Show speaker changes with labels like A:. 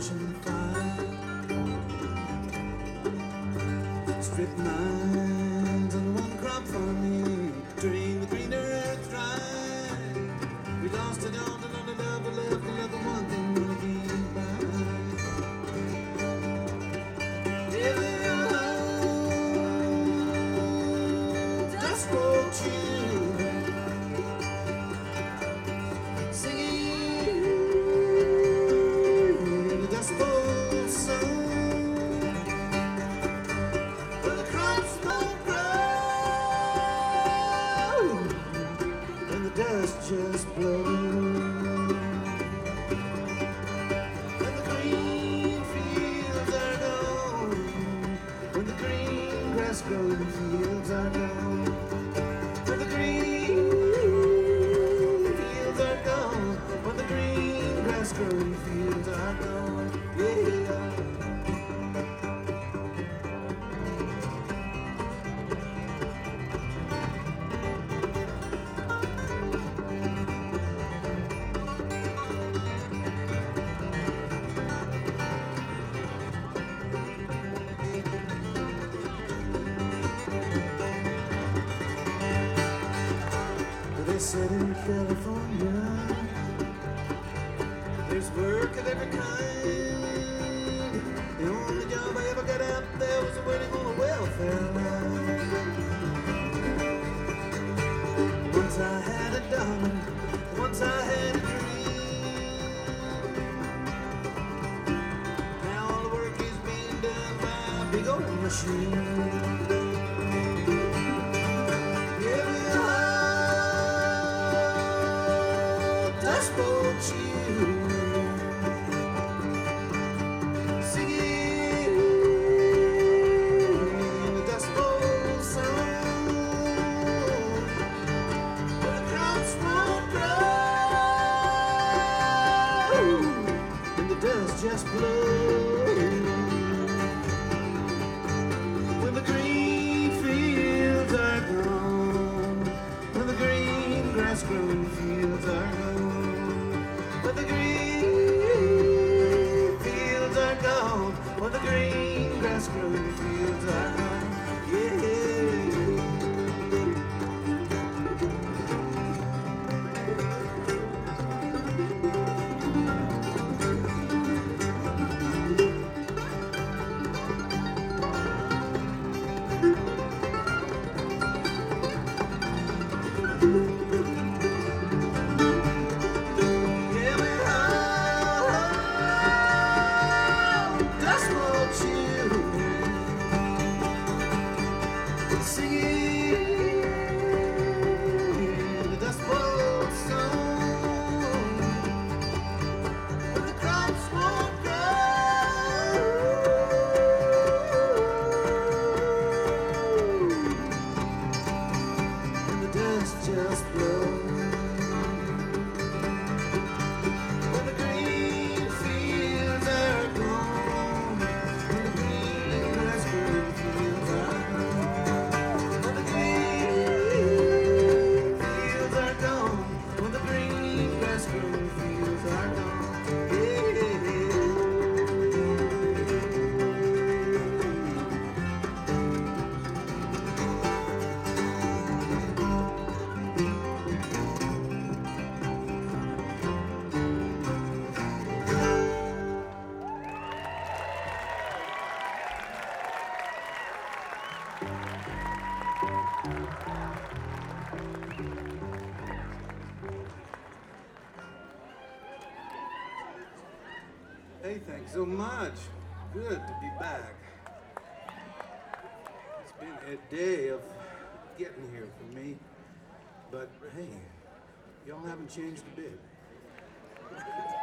A: ocean fire. Strip mines and one crop farming, drain the greener earth dry. We lost it all and only love, we left the love, the one thing we'll be by. Yeah, dust spoke you. Just blow. When the green fields are gone, when the green grass growing fields are gone, when the green fields are gone, when the green grass growing fields are gone, yeah. They said in California there's work of every kind. The only job I ever got out there was waiting on a welfare line. Once I had a dollar, once I had a dream. Now all the work is being done by a big old machine. Just blow. When the green fields are gone, when the green grass growing fields are gone, when the green fields are gone, when the green grass growing fields are gone, yeah. Just blow. When the green fields are gone, when the green grass growing fields are gone, when the green fields are gone, when the green grass growing fields are gone, Hey, thanks so much. Good to be back. It's been a day of getting here for me, but hey, y'all haven't changed a bit.